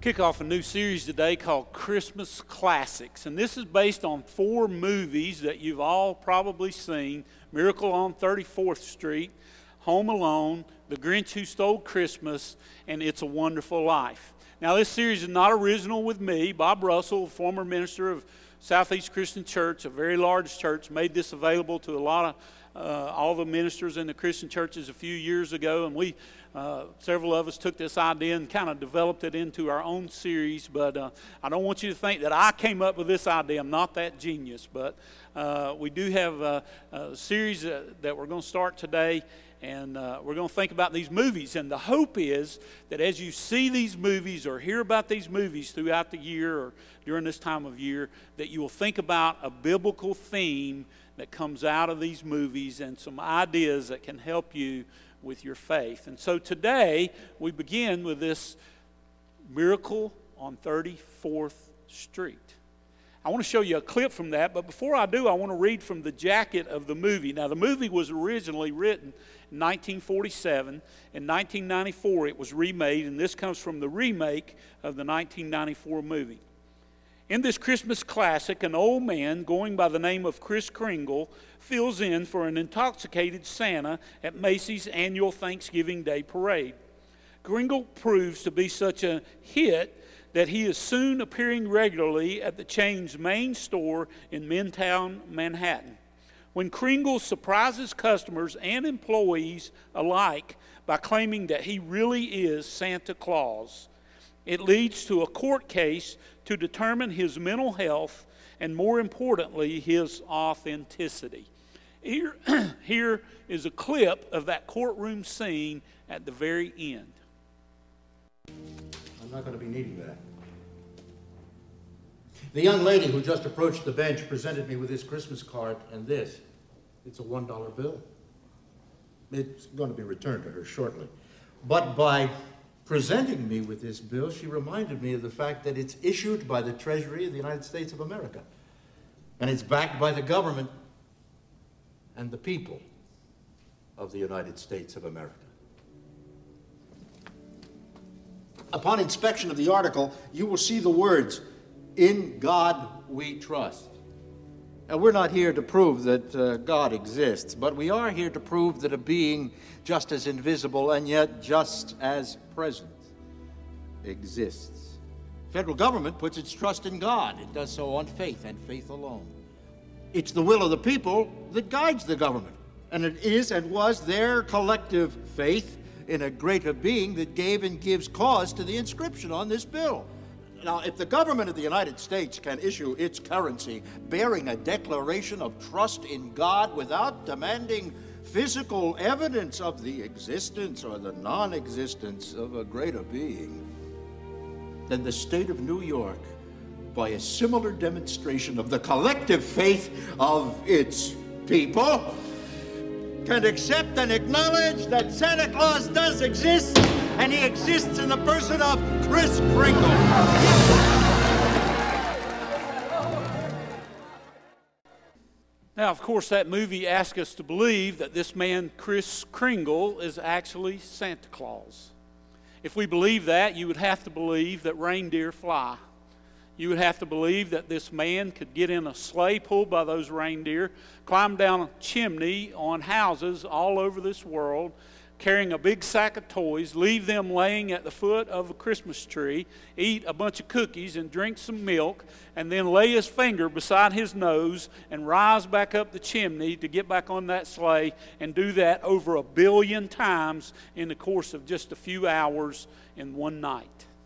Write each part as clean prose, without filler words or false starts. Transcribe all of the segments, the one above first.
Kick off a new series today called Christmas Classics. And this is based on 4 movies that you've all probably seen: Miracle on 34th Street, Home Alone, The Grinch Who Stole Christmas, and It's a Wonderful Life. Now, this series is not original with me. Bob Russell, former minister of Southeast Christian Church, a very large church, made this available to a lot of all the ministers in the Christian churches a few years ago, and we several of us took this idea and kind of developed it into our own series. But I don't want you to think that I came up with this idea. I'm not that genius, but we do have a series that we're going to start today, and we're going to think about these movies. And the hope is that as you see these movies or hear about these movies throughout the year or during this time of year, that you will think about a biblical theme that comes out of these movies and some ideas that can help you with your faith. And so today we begin with this Miracle on 34th Street. I want to show you a clip from that, but before I do, I want to read from the jacket of the movie. Now, the movie was originally written in 1947. In 1994, it was remade, and this comes from the remake of the 1994 movie. In this Christmas classic, an old man going by the name of Kris Kringle fills in for an intoxicated Santa at Macy's annual Thanksgiving Day parade. Kringle proves to be such a hit that he is soon appearing regularly at the chain's main store in Midtown Manhattan. When Kringle surprises customers and employees alike by claiming that he really is Santa Claus, it leads to a court case to determine his mental health and, more importantly, his authenticity. Here is a clip of that courtroom scene at the very end. I'm not going to be needing that. The young lady who just approached the bench presented me with this Christmas card and this. It's a $1 bill. It's going to be returned to her shortly. But by presenting me with this bill, she reminded me of the fact that it's issued by the Treasury of the United States of America. And it's backed by the government and the people of the United States of America. Upon inspection of the article, you will see the words, "In God We Trust." Now, we're not here to prove that God exists, but we are here to prove that a being just as invisible and yet just as present exists. Federal government puts its trust in God. It does so on faith and faith alone. It's the will of the people that guides the government, and it is and was their collective faith in a greater being that gave and gives cause to the inscription on this bill. Now, if the government of the United States can issue its currency bearing a declaration of trust in God without demanding physical evidence of the existence or the non-existence of a greater being, then the state of New York, by a similar demonstration of the collective faith of its people, can accept and acknowledge that Santa Claus does exist, and he exists in the person of Kris Kringle. Now, of course, that movie asks us to believe that this man, Kris Kringle, is actually Santa Claus. If we believe that, you would have to believe that reindeer fly. You would have to believe that this man could get in a sleigh pulled by those reindeer, climb down a chimney on houses all over this world, carrying a big sack of toys, leave them laying at the foot of a Christmas tree, eat a bunch of cookies and drink some milk, and then lay his finger beside his nose and rise back up the chimney to get back on that sleigh, and do that over 1 billion times in the course of just a few hours in one night.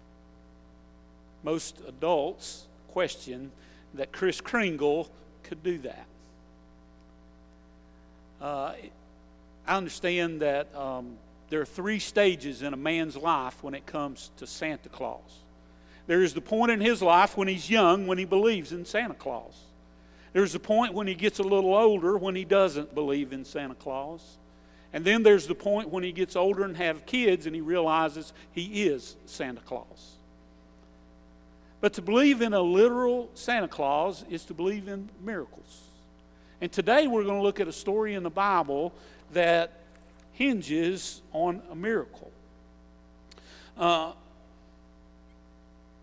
Most adults question that Kris Kringle could do that. I understand that there are 3 stages in a man's life when it comes to Santa Claus. There is the point in his life when he's young, when he believes in Santa Claus. There's the point when he gets a little older, when he doesn't believe in Santa Claus. And then there's the point when he gets older and have kids and he realizes he is Santa Claus. But to believe in a literal Santa Claus is to believe in miracles. And today we're going to look at a story in the Bible that hinges on a miracle.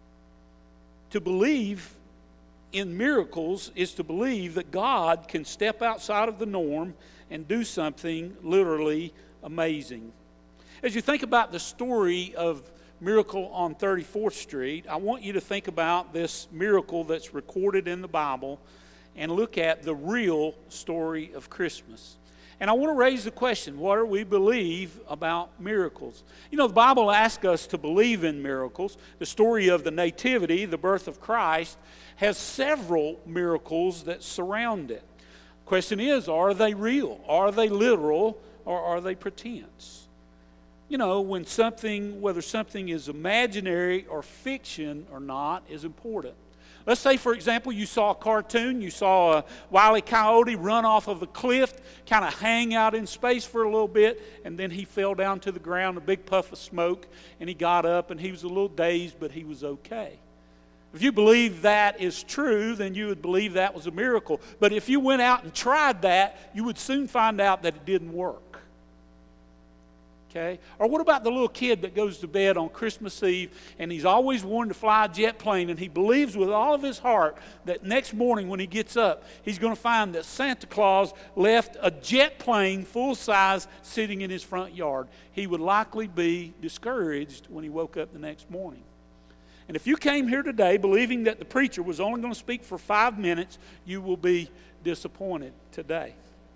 To believe in miracles is to believe that God can step outside of the norm and do something literally amazing. As you think about the story of Miracle on 34th Street, I want you to think about this miracle that's recorded in the Bible and look at the real story of Christmas. And I want to raise the question, what do we believe about miracles? You know, the Bible asks us to believe in miracles. The story of the Nativity, the birth of Christ, has several miracles that surround it. The question is, are they real? Are they literal? Or are they pretense? You know, when something, whether something is imaginary or fiction or not, is important. Let's say, for example, you saw a cartoon, you saw a Wile E. Coyote run off of a cliff, kind of hang out in space for a little bit, and then he fell down to the ground, a big puff of smoke, and he got up, and he was a little dazed, but he was okay. If you believe that is true, then you would believe that was a miracle. But if you went out and tried that, you would soon find out that it didn't work. Okay? Or what about the little kid that goes to bed on Christmas Eve and he's always wanted to fly a jet plane, and he believes with all of his heart that next morning when he gets up, he's going to find that Santa Claus left a jet plane full size sitting in his front yard. He would likely be discouraged when he woke up the next morning. And if you came here today believing that the preacher was only going to speak for 5 minutes, you will be disappointed today.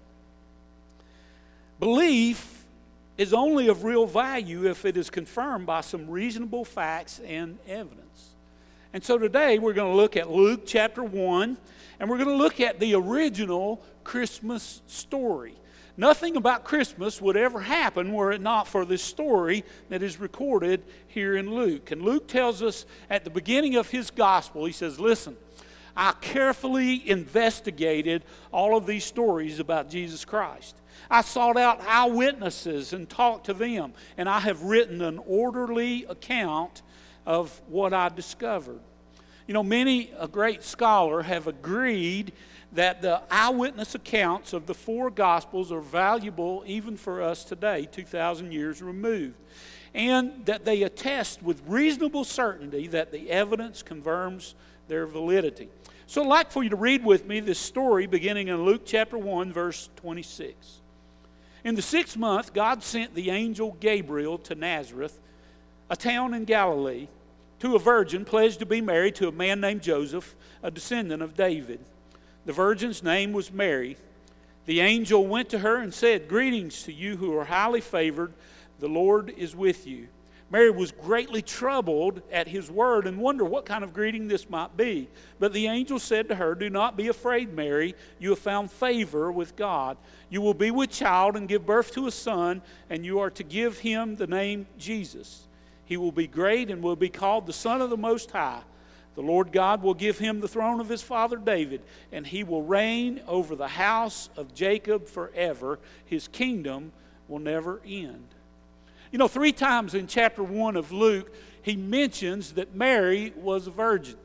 Belief is only of real value if it is confirmed by some reasonable facts and evidence. And so today we're going to look at Luke chapter 1, and we're going to look at the original Christmas story. Nothing about Christmas would ever happen were it not for this story that is recorded here in Luke. And Luke tells us at the beginning of his gospel, he says, listen, I carefully investigated all of these stories about Jesus Christ. I sought out eyewitnesses and talked to them, and I have written an orderly account of what I discovered. You know, many a great scholar have agreed that the eyewitness accounts of the four Gospels are valuable even for us today, 2,000 years removed, and that they attest with reasonable certainty that the evidence confirms their validity. So I'd like for you to read with me this story beginning in Luke chapter 1, verse 26. In the 6th month, God sent the angel Gabriel to Nazareth, a town in Galilee, to a virgin pledged to be married to a man named Joseph, a descendant of David. The virgin's name was Mary. The angel went to her and said, "Greetings to you who are highly favored. The Lord is with you." Mary was greatly troubled at his word and wondered what kind of greeting this might be. But the angel said to her, "Do not be afraid, Mary. You have found favor with God. You will be with child and give birth to a son, and you are to give him the name Jesus. He will be great and will be called the Son of the Most High. The Lord God will give him the throne of his father David, and he will reign over the house of Jacob forever. His kingdom will never end." You know, 3 times in chapter 1 of Luke, he mentions that Mary was a virgin.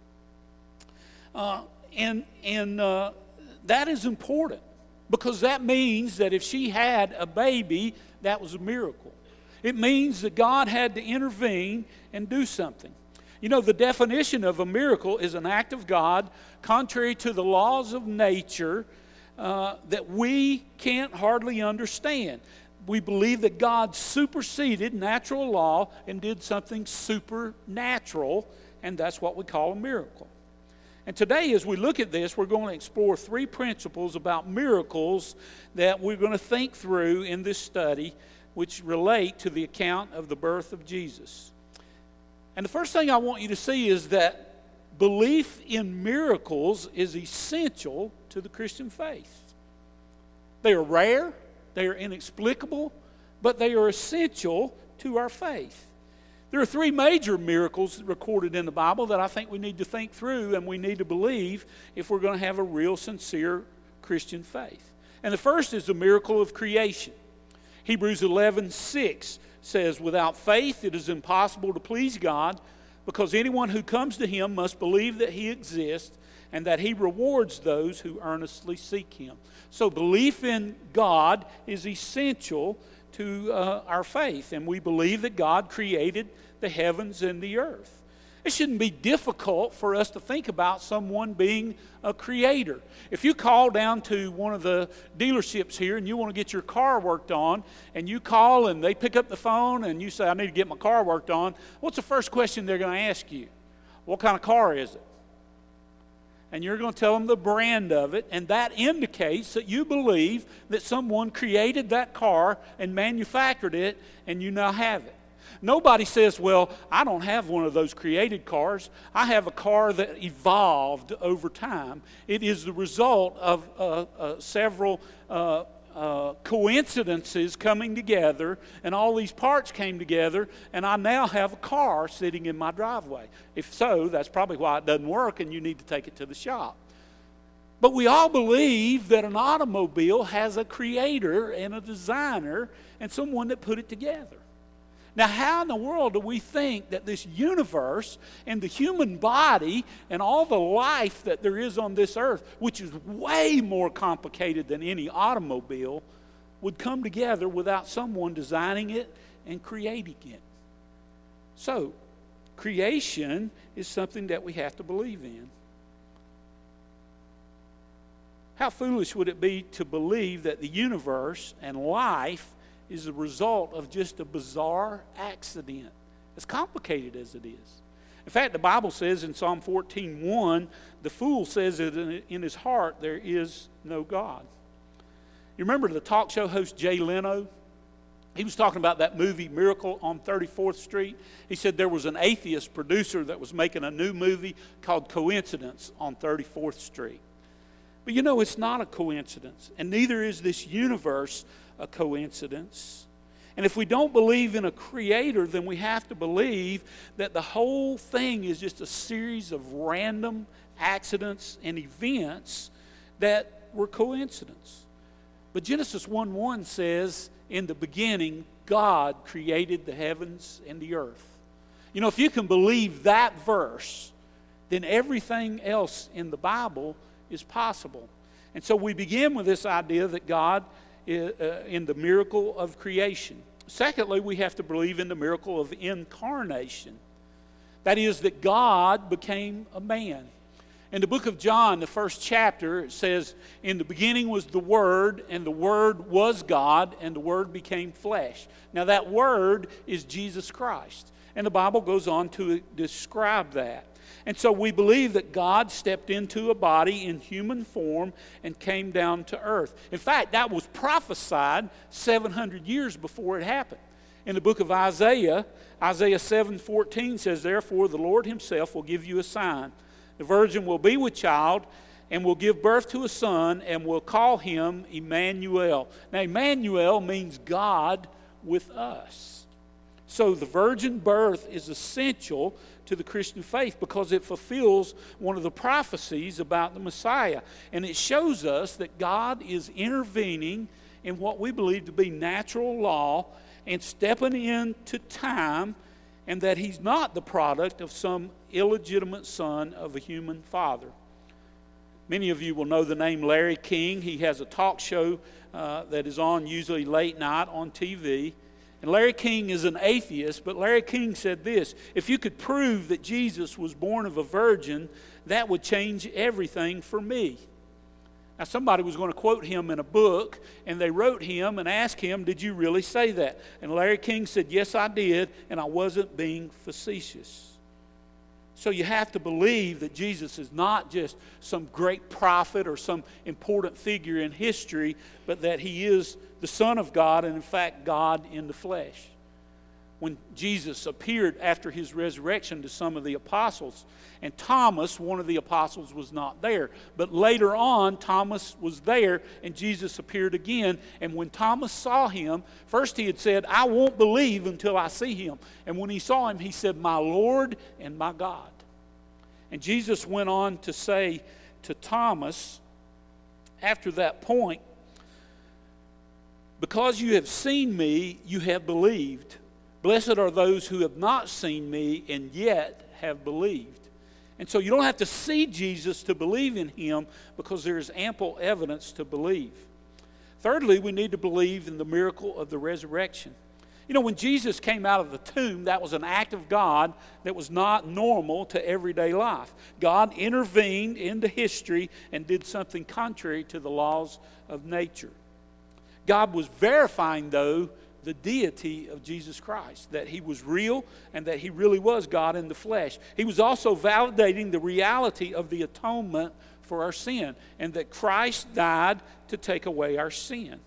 That is important because that means that if she had a baby, that was a miracle. It means that God had to intervene and do something. You know, the definition of a miracle is an act of God contrary to the laws of nature that we can't hardly understand. We believe that God superseded natural law and did something supernatural, and that's what we call a miracle. And today, as we look at this, we're going to explore 3 principles about miracles that we're going to think through in this study, which relate to the account of the birth of Jesus. And the first thing I want you to see is that belief in miracles is essential to the Christian faith. They are rare. They are inexplicable, but they are essential to our faith. There are 3 major miracles recorded in the Bible that I think we need to think through and we need to believe if we're going to have a real, sincere Christian faith. And the first is the miracle of creation. Hebrews 11:6 says, "Without faith it is impossible to please God, because anyone who comes to him must believe that he exists and that he rewards those who earnestly seek him." So belief in God is essential to our faith, and we believe that God created the heavens and the earth. It shouldn't be difficult for us to think about someone being a creator. If you call down to one of the dealerships here and you want to get your car worked on, and you call and they pick up the phone and you say, I need to get my car worked on, what's the first question they're going to ask you? What kind of car is it? And you're going to tell them the brand of it, and that indicates that you believe that someone created that car and manufactured it, and you now have it. Nobody says, well, I don't have one of those created cars. I have a car that evolved over time. It is the result of several coincidences coming together, and all these parts came together, and I now have a car sitting in my driveway. If so, that's probably why it doesn't work and you need to take it to the shop. But we all believe that an automobile has a creator and a designer and someone that put it together. Now, how in the world do we think that this universe and the human body and all the life that there is on this earth, which is way more complicated than any automobile, would come together without someone designing it and creating it? So, creation is something that we have to believe in. How foolish would it be to believe that the universe and life is a result of just a bizarre accident, as complicated as it is? In fact, the Bible says in Psalm 14:1, the fool says that in his heart there is no God. You remember the talk show host Jay Leno? He was talking about that movie Miracle on 34th Street. He said there was an atheist producer that was making a new movie called Coincidence on 34th Street. But you know, it's not a coincidence, and neither is this universe a coincidence. And if we don't believe in a creator, then we have to believe that the whole thing is just a series of random accidents and events that were coincidence. But Genesis 1:1 says, in the beginning, God created the heavens and the earth. You know, if you can believe that verse, then everything else in the Bible is possible. And so we begin with this idea that God in the miracle of creation. Secondly, we have to believe in the miracle of incarnation. That is, that God became a man. In the book of John, the first chapter, it says, in the beginning was the Word, and the Word was God, and the Word became flesh. Now that Word is Jesus Christ. And the Bible goes on to describe that. And so we believe that God stepped into a body in human form and came down to earth. In fact, that was prophesied 700 years before it happened. In the book of Isaiah, Isaiah 7:14 says, therefore the Lord himself will give you a sign. The virgin will be with child and will give birth to a son and will call him Emmanuel. Now, Emmanuel means God with us. So the virgin birth is essential to the Christian faith because it fulfills one of the prophecies about the Messiah. And it shows us that God is intervening in what we believe to be natural law and stepping into time, and that he's not the product of some illegitimate son of a human father. Many of you will know the name Larry King. He has a talk show that is on usually late night on TV. And Larry King is an atheist, but Larry King said this: if you could prove that Jesus was born of a virgin, that would change everything for me. Now, somebody was going to quote him in a book, and they wrote him and asked him, did you really say that? And Larry King said, yes, I did, and I wasn't being facetious. So you have to believe that Jesus is not just some great prophet or some important figure in history, but that he is the Son of God and, in fact, God in the flesh. When Jesus appeared after his resurrection to some of the apostles, and Thomas, one of the apostles, was not there. But later on, Thomas was there, and Jesus appeared again. And when Thomas saw him, first he had said, I won't believe until I see him. And when he saw him, he said, my Lord and my God. And Jesus went on to say to Thomas, after that point, because you have seen me, you have believed. Blessed are those who have not seen me and yet have believed. And so you don't have to see Jesus to believe in him, because there is ample evidence to believe. Thirdly, we need to believe in the miracle of the resurrection. You know, when Jesus came out of the tomb, that was an act of God that was not normal to everyday life. God intervened into history and did something contrary to the laws of nature. God was verifying, though, the deity of Jesus Christ, that he was real and that he really was God in the flesh. He was also validating the reality of the atonement for our sin, and that Christ died to take away our sin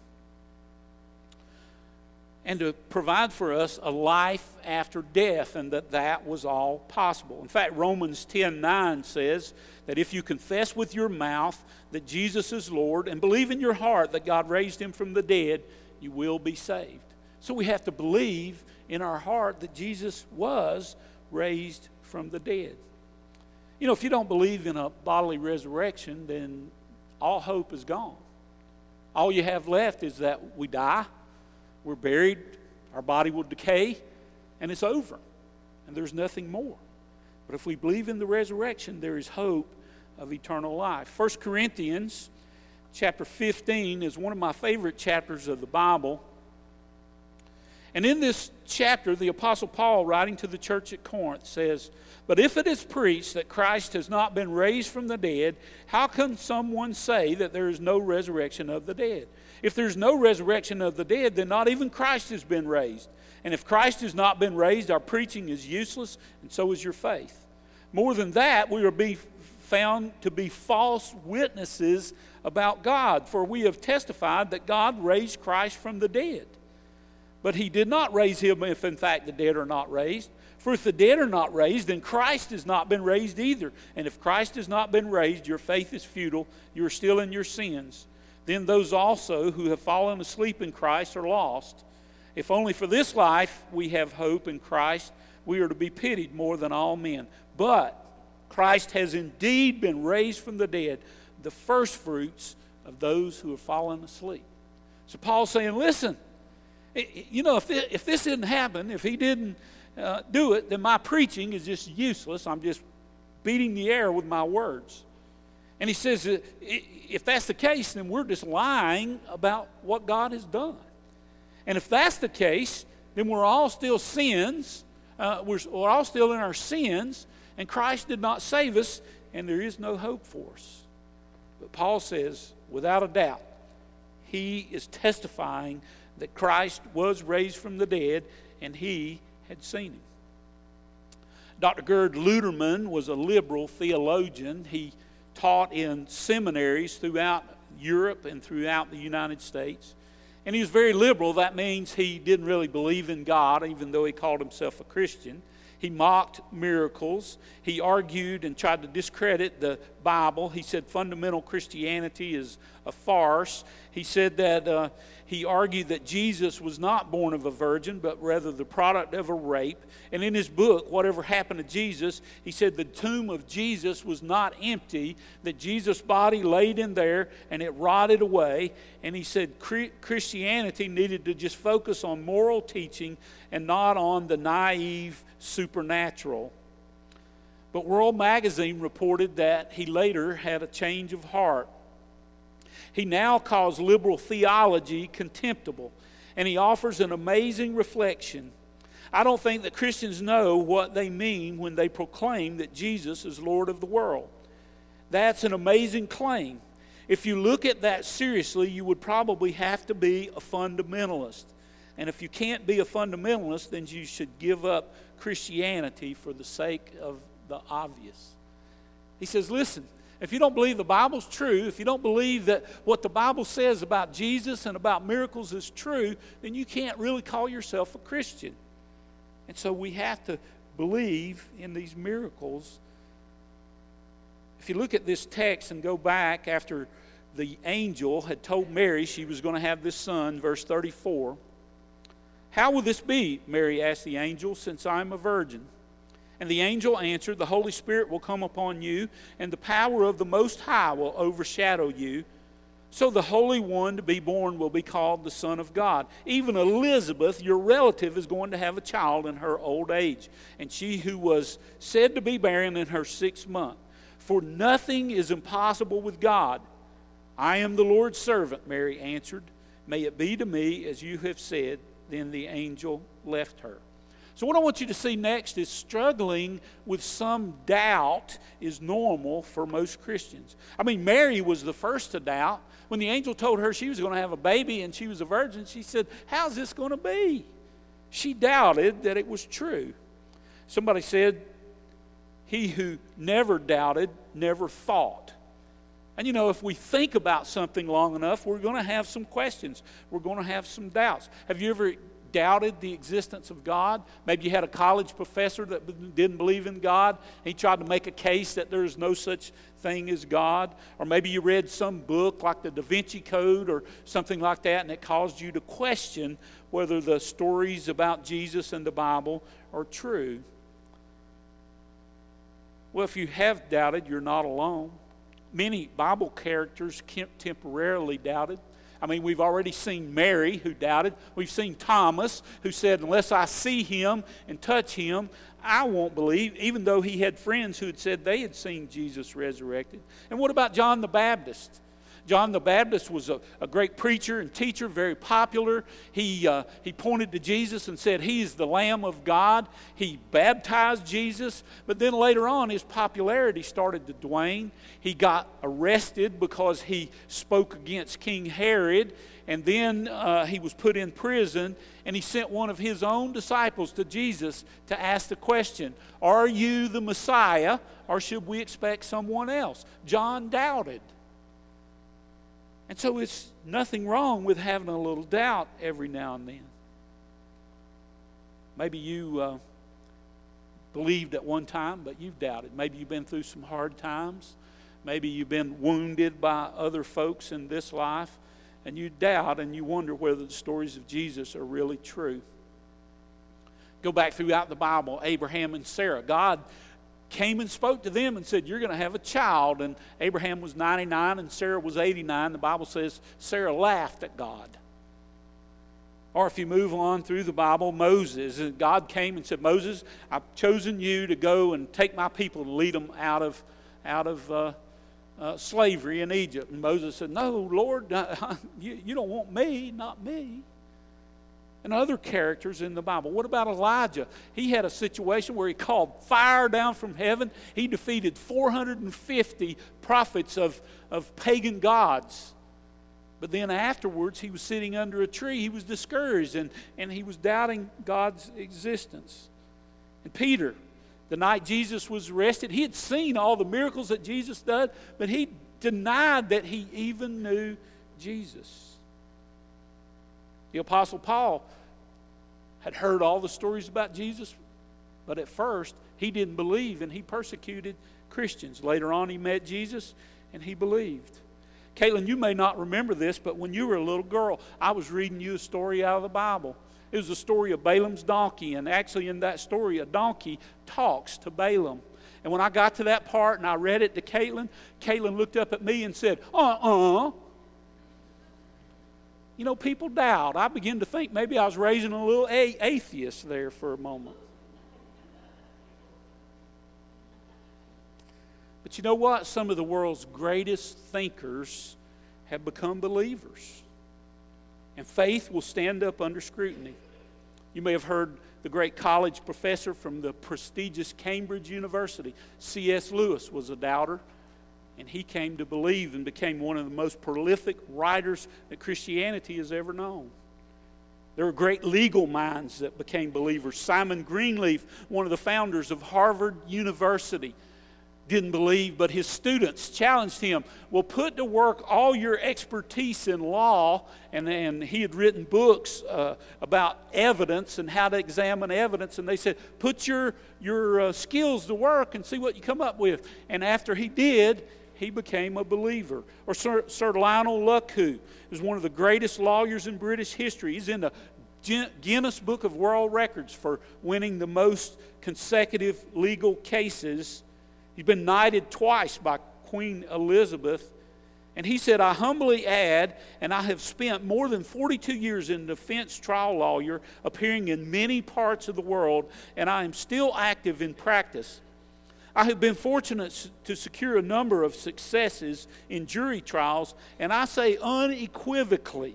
and to provide for us a life after death, and that was all possible. In fact, Romans 10:9 says that if you confess with your mouth that Jesus is Lord and believe in your heart that God raised him from the dead, you will be saved. So we have to believe in our heart that Jesus was raised from the dead. You know, if you don't believe in a bodily resurrection, then all hope is gone. All you have left is that we die, we're buried, our body will decay, and it's over. And there's nothing more. But if we believe in the resurrection, there is hope of eternal life. 1 Corinthians chapter 15 is one of my favorite chapters of the Bible. And in this chapter, the Apostle Paul, writing to the church at Corinth, says, "But if it is preached that Christ has not been raised from the dead, how can someone say that there is no resurrection of the dead? If there's no resurrection of the dead, then not even Christ has been raised. And if Christ has not been raised, our preaching is useless, and so is your faith. More than that, we are being found to be false witnesses about God, for we have testified that God raised Christ from the dead. But he did not raise him if in fact the dead are not raised. For if the dead are not raised, then Christ has not been raised either. And if Christ has not been raised, your faith is futile, you are still in your sins. Then those also who have fallen asleep in Christ are lost. If only for this life we have hope in Christ, we are to be pitied more than all men. But Christ has indeed been raised from the dead, the first fruits of those who have fallen asleep." So Paul's saying, listen, you know, if this didn't happen, if he didn't do it, then my preaching is just useless. I'm just beating the air with my words. And he says, if that's the case, then we're just lying about what God has done. And if that's the case, then we're all still sins. We're all still in our sins, and Christ did not save us, and there is no hope for us. But Paul says, without a doubt, he is testifying that Christ was raised from the dead, and he had seen him. Dr. Gerd Luderman was a liberal theologian. He taught in seminaries throughout Europe and throughout the United States. And he was very liberal. That means he didn't really believe in God, even though he called himself a Christian. He mocked miracles. He argued and tried to discredit the Bible. He said fundamental Christianity is a farce. He said that he argued that Jesus was not born of a virgin, but rather the product of a rape. And in his book, Whatever Happened to Jesus, he said the tomb of Jesus was not empty, that Jesus' body laid in there and it rotted away. And he said Christianity needed to just focus on moral teaching and not on the naive supernatural. But World Magazine reported that he later had a change of heart. He now calls liberal theology contemptible, and he offers an amazing reflection. I don't think that Christians know what they mean when they proclaim that Jesus is Lord of the world. That's an amazing claim. If you look at that seriously, you would probably have to be a fundamentalist. And if you can't be a fundamentalist, then you should give up Christianity for the sake of the obvious. He says, listen, if you don't believe the Bible's true, if you don't believe that what the Bible says about Jesus and about miracles is true, then you can't really call yourself a Christian. And so we have to believe in these miracles. If you look at this text and go back after the angel had told Mary she was going to have this son, verse 34, "How will this be?" Mary asked the angel, "since I am a virgin?" And the angel answered, "The Holy Spirit will come upon you, and the power of the Most High will overshadow you. So the Holy One to be born will be called the Son of God. Even Elizabeth, your relative, is going to have a child in her old age, and she who was said to be barren in her 6th month. For nothing is impossible with God." "I am the Lord's servant," Mary answered. "May it be to me as you have said." then the angel left her. So what I want you to see next is struggling with some doubt is normal for most Christians. I mean, Mary was the first to doubt. When the angel told her she was going to have a baby and she was a virgin, she said, how's this going to be? She doubted that it was true. Somebody said, he who never doubted never thought. And you know, if we think about something long enough, we're going to have some questions. We're going to have some doubts. Have you ever doubted the existence of God? Maybe you had a college professor that didn't believe in God. He tried to make a case that there's no such thing as God. Or maybe you read some book like the Da Vinci Code or something like that, and it caused you to question whether the stories about Jesus and the Bible are true. Well, if you have doubted, you're not alone. Many Bible characters temporarily doubted. I mean, we've already seen Mary, who doubted. We've seen Thomas, who said, unless I see him and touch him, I won't believe, even though he had friends who had said they had seen Jesus resurrected. And what about John the Baptist? John the Baptist was a great preacher and teacher, very popular. He pointed to Jesus and said, he is the Lamb of God. He baptized Jesus, but then later on his popularity started to wane. He got arrested because he spoke against King Herod, and then he was put in prison, and he sent one of his own disciples to Jesus to ask the question, are you the Messiah, or should we expect someone else? John doubted. And so it's nothing wrong with having a little doubt every now and then. Maybe you believed at one time, but you've doubted. Maybe you've been through some hard times. Maybe you've been wounded by other folks in this life, and you doubt and you wonder whether the stories of Jesus are really true. Go back throughout the Bible, Abraham and Sarah. God came and spoke to them and said, you're going to have a child. And Abraham was 99 and Sarah was 89. The Bible says Sarah laughed at God. Or if you move on through the Bible, Moses. God came and said, Moses, I've chosen you to go and take my people and lead them out of slavery in Egypt. And Moses said, no, Lord, you don't want me, not me. And other characters in the Bible. What about Elijah? He had a situation where he called fire down from heaven. He defeated 450 prophets of pagan gods. But then afterwards, he was sitting under a tree. He was discouraged and he was doubting God's existence. And Peter, the night Jesus was arrested, he had seen all the miracles that Jesus did, but he denied that he even knew Jesus. The Apostle Paul had heard all the stories about Jesus, but at first he didn't believe and he persecuted Christians. Later on he met Jesus and he believed. Caitlin, you may not remember this, but when you were a little girl, I was reading you a story out of the Bible. It was the story of Balaam's donkey, and actually in that story, a donkey talks to Balaam. And when I got to that part and I read it to Caitlin, Caitlin looked up at me and said, You know, people doubt. I begin to think maybe I was raising a little atheist there for a moment. But you know what? Some of the world's greatest thinkers have become believers. And faith will stand up under scrutiny. You may have heard the great college professor from the prestigious Cambridge University, C.S. Lewis, was a doubter. And he came to believe and became one of the most prolific writers that Christianity has ever known. There were great legal minds that became believers. Simon Greenleaf, one of the founders of Harvard University, didn't believe, but his students challenged him, well, put to work all your expertise in law, and he had written books about evidence and how to examine evidence, and they said, put your skills to work and see what you come up with. And after he did, he became a believer. Or Sir Lionel Luckhoo is one of the greatest lawyers in British history. He's in the Guinness Book of World Records for winning the most consecutive legal cases. He's been knighted twice by Queen Elizabeth. And he said, I humbly add, and I have spent more than 42 years in defense trial lawyer, appearing in many parts of the world, and I am still active in practice. I have been fortunate to secure a number of successes in jury trials, and I say unequivocally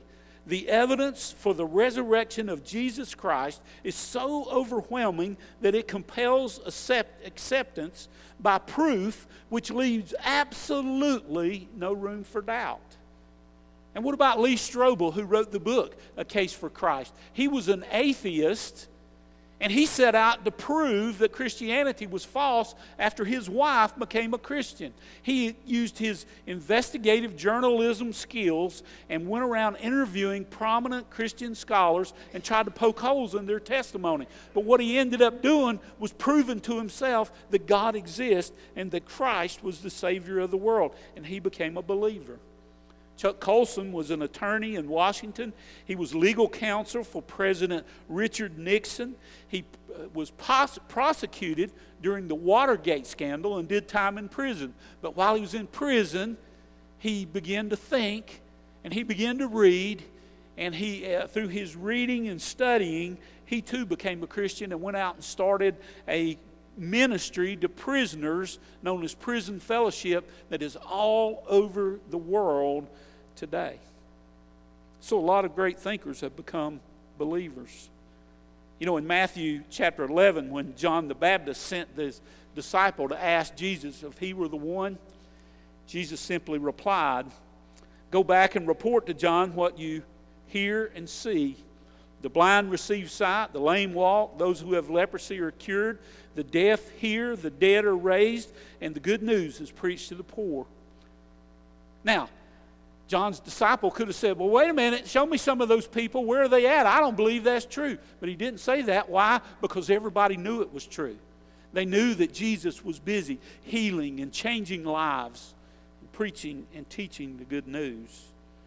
The evidence for the resurrection of Jesus Christ is so overwhelming that it compels acceptance by proof, which leaves absolutely no room for doubt. And what about Lee Strobel, who wrote the book, A Case for Christ? He was an atheist, and he set out to prove that Christianity was false after his wife became a Christian. He used his investigative journalism skills and went around interviewing prominent Christian scholars and tried to poke holes in their testimony. But what he ended up doing was proving to himself that God exists and that Christ was the Savior of the world, and he became a believer. Chuck Colson was an attorney in Washington. He was legal counsel for President Richard Nixon. He was prosecuted during the Watergate scandal and did time in prison. But while he was in prison, he began to think and he began to read. And he, through his reading and studying, he too became a Christian and went out and started a ministry to prisoners known as Prison Fellowship that is all over the world today. So a lot of great thinkers have become believers. You know, in Matthew chapter 11, when John the Baptist sent this disciple to ask Jesus if he were the one, Jesus simply replied, "Go back and report to John what you hear and see. The blind receive sight, the lame walk, those who have leprosy are cured, the deaf hear, the dead are raised, and the good news is preached to the poor." Now, John's disciple could have said, "Well, wait a minute, show me some of those people. Where are they at? I don't believe that's true." But he didn't say that. Why? Because everybody knew it was true. They knew that Jesus was busy healing and changing lives, and preaching and teaching the good news.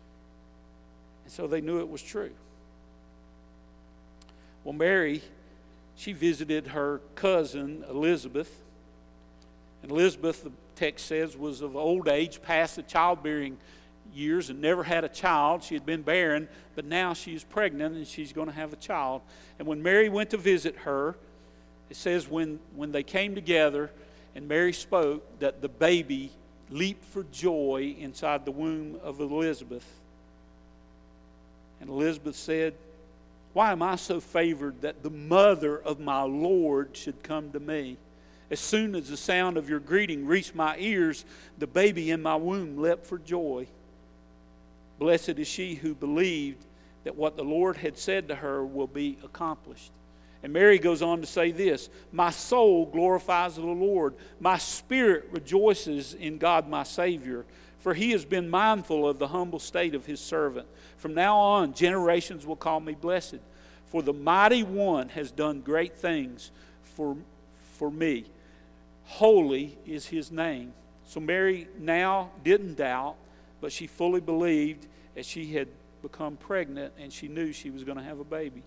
And so they knew it was true. Well, Mary, she visited her cousin Elizabeth. And Elizabeth, the text says, was of old age, past the childbearing years, and never had a child. She had been barren, but now she is pregnant and she's going to have a child. And when Mary went to visit her, it says when they came together and Mary spoke, that the baby leaped for joy inside the womb of Elizabeth. And Elizabeth said, "Why am I so favored that the mother of my Lord should come to me? As soon as the sound of your greeting reached my ears, the baby in my womb leapt for joy. Blessed is she who believed that what the Lord had said to her will be accomplished." And Mary goes on to say this, "My soul glorifies the Lord. My spirit rejoices in God my Savior, for he has been mindful of the humble state of his servant. From now on, generations will call me blessed, for the mighty one has done great things for me. Holy is his name." So Mary now didn't doubt, but she fully believed as she had become pregnant and she knew she was going to have a baby.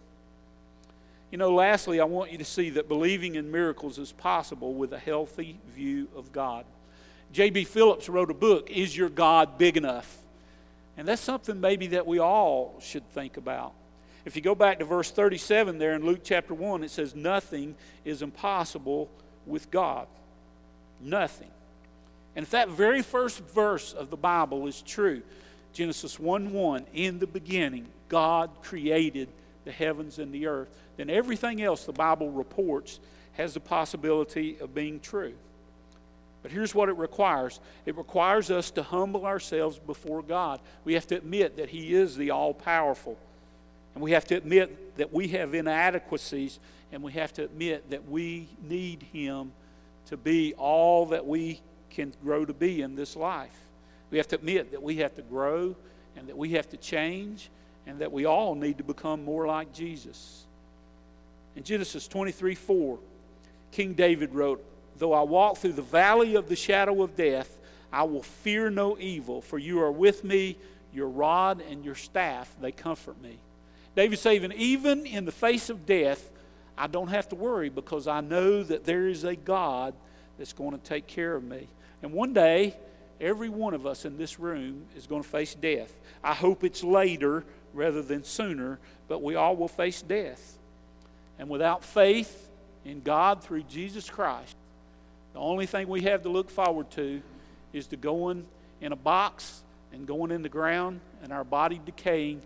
You know, lastly, I want you to see that believing in miracles is possible with a healthy view of God. J.B. Phillips wrote a book, Is Your God Big Enough? And that's something maybe that we all should think about. If you go back to verse 37 there in Luke chapter 1, it says, "Nothing is impossible with God." Nothing. And if that very first verse of the Bible is true, Genesis 1:1, in the beginning, God created the heavens and the earth, then everything else the Bible reports has the possibility of being true. But here's what it requires. It requires us to humble ourselves before God. We have to admit that he is the all-powerful. And we have to admit that we have inadequacies, and we have to admit that we need him to be all that we can grow to be in this life. We have to admit that we have to grow and that we have to change and that we all need to become more like Jesus. In Genesis 23:4, King David wrote, "Though I walk through the valley of the shadow of death, I will fear no evil, for you are with me, your rod and your staff, they comfort me." David's saying, even in the face of death, I don't have to worry because I know that there is a God that's going to take care of me. And one day, every one of us in this room is going to face death. I hope it's later rather than sooner, but we all will face death. And without faith in God through Jesus Christ, the only thing we have to look forward to is to going in a box and going in the ground and our body decaying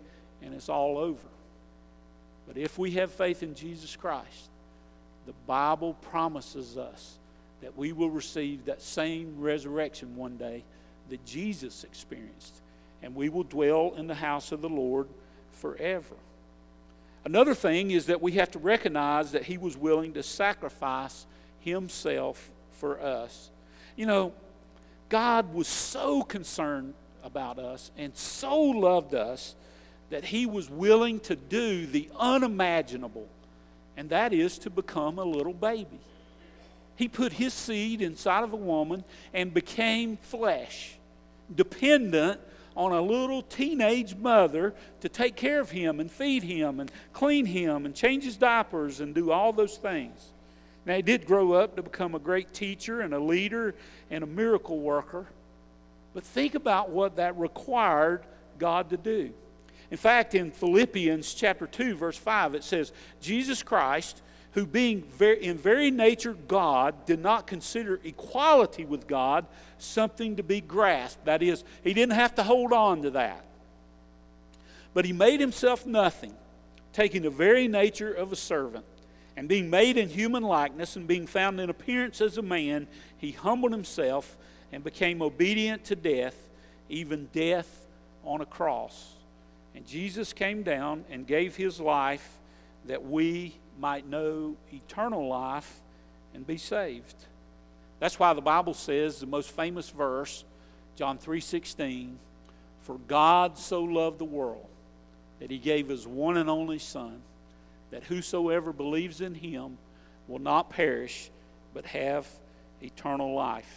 and it's all over. But if we have faith in Jesus Christ, the Bible promises us that we will receive that same resurrection one day that Jesus experienced, and we will dwell in the house of the Lord forever. Another thing is that we have to recognize that He was willing to sacrifice Himself for us. You know, God was so concerned about us and so loved us that He was willing to do the unimaginable, and that is to become a little baby. He put His seed inside of a woman and became flesh, dependent on a little teenage mother to take care of Him and feed Him and clean Him and change His diapers and do all those things. Now, He did grow up to become a great teacher and a leader and a miracle worker, but think about what that required God to do. In fact, in Philippians chapter 2, verse 5, it says, Jesus Christ, who being in very nature God, did not consider equality with God something to be grasped. That is, He didn't have to hold on to that. But He made Himself nothing, taking the very nature of a servant. And being made in human likeness and being found in appearance as a man, He humbled Himself and became obedient to death, even death on a cross. And Jesus came down and gave His life that we might know eternal life and be saved. That's why the Bible says, the most famous verse, John 3:16, for God so loved the world that He gave His one and only Son, that whosoever believes in Him will not perish but have eternal life.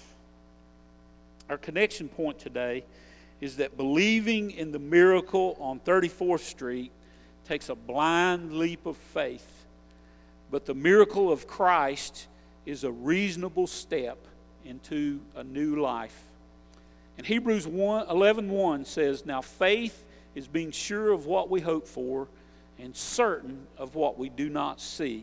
Our connection point today is that believing in the miracle on 34th Street takes a blind leap of faith, but the miracle of Christ is a reasonable step into a new life. And Hebrews 11:1 says, now faith is being sure of what we hope for and certain of what we do not see.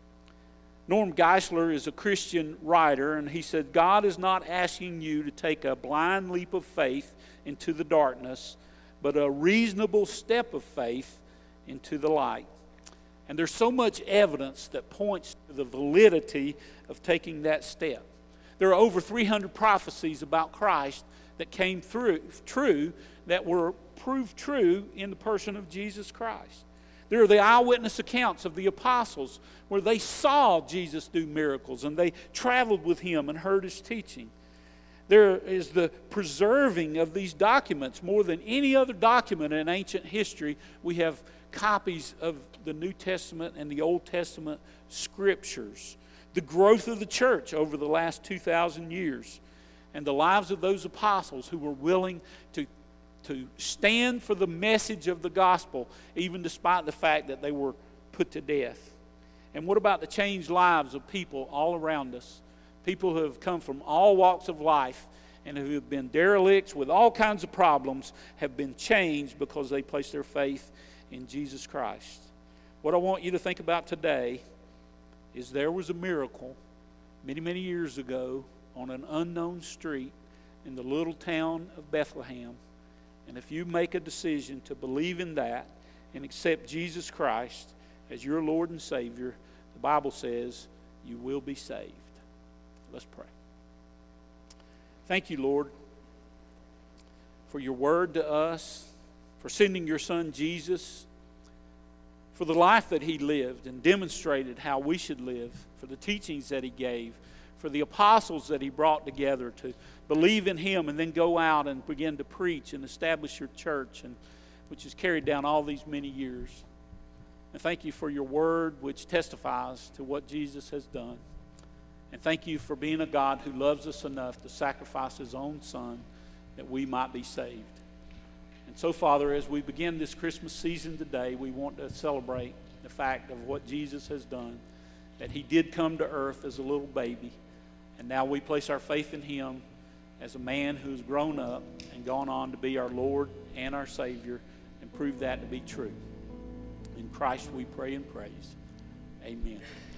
Norm Geisler is a Christian writer, and he said, God is not asking you to take a blind leap of faith into the darkness, but a reasonable step of faith into the light. And there's so much evidence that points to the validity of taking that step. There are over 300 prophecies about Christ that came true, that were proved true in the person of Jesus Christ. There are the eyewitness accounts of the apostles where they saw Jesus do miracles and they traveled with Him and heard His teaching. There is the preserving of these documents. More than any other document in ancient history, we have copies of the New Testament and the Old Testament scriptures. The growth of the church over the last 2,000 years, and the lives of those apostles who were willing to stand for the message of the gospel, even despite the fact that they were put to death. And what about the changed lives of people all around us? People who have come from all walks of life and who have been derelicts with all kinds of problems have been changed because they placed their faith in Jesus Christ. What I want you to think about today is there was a miracle many, many years ago on an unknown street in the little town of Bethlehem. And if you make a decision to believe in that and accept Jesus Christ as your Lord and Savior, the Bible says you will be saved. Let's pray. Thank you, Lord, for your word to us, for sending your Son Jesus, for the life that He lived and demonstrated how we should live, for the teachings that He gave, for the apostles that He brought together to believe in Him and then go out and begin to preach and establish your church, and which has carried down all these many years. And thank you for your word which testifies to what Jesus has done. And thank you for being a God who loves us enough to sacrifice His own Son that we might be saved. And so, Father, as we begin this Christmas season today, we want to celebrate the fact of what Jesus has done, that He did come to earth as a little baby, and now we place our faith in Him as a man who's grown up and gone on to be our Lord and our Savior and prove that to be true. In Christ we pray and praise. Amen.